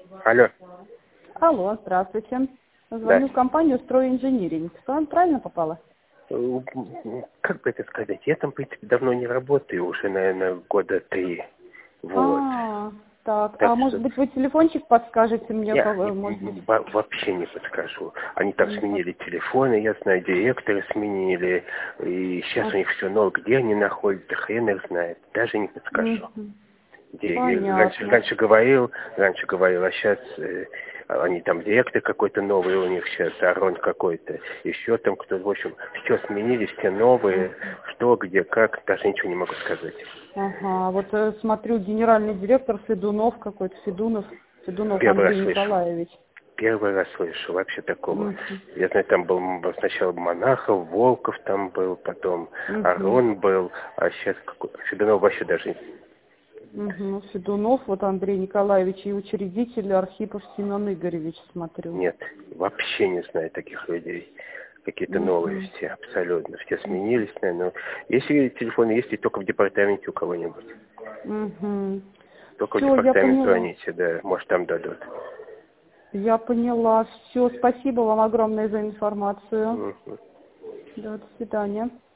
Алло. Алло, здравствуйте. Да. Звоню в компанию «Стройинжиниринг». К вам правильно попала? Как бы это сказать? Я там, в принципе, давно не работаю, уже, наверное, года 3. Вот. Так. Так А может что быть, вы телефончик подскажете мне, я может быть? вообще не подскажу. Они там Не под- сменили телефоны, я знаю, директоры сменили, и сейчас А, у них все новое. Где они находятся, хрен их знает. Даже не подскажу. мгм. Понятно. Раньше говорил, а сейчас они там директор какой-то новый у них сейчас, Арон какой-то, еще там кто, в общем, все сменились, все новые, что, где, как, даже ничего не могу сказать. Ага, вот смотрю, генеральный директор Федунов какой-то, Федунов Первый раз Андрей слышу. Николаевич. Первый раз слышу вообще такого. Мгм. Я знаю, там был сначала Монахов, Волков там был, потом Мгм. Арон был, а сейчас Федунов вообще даже Мгм. Федунов, вот Андрей Николаевич, и учредитель Архипов Семен Игоревич, смотрю. нет, вообще не знаю таких людей. Какие-то новые Мгм. все, абсолютно. Все сменились, наверное. Если телефон есть, и только в департаменте у кого-нибудь. Мгм. Только в Все, я департамент поняла. звоните, да, может там дадут. Я поняла. Все, спасибо вам огромное за информацию. Мгм. Да, до свидания.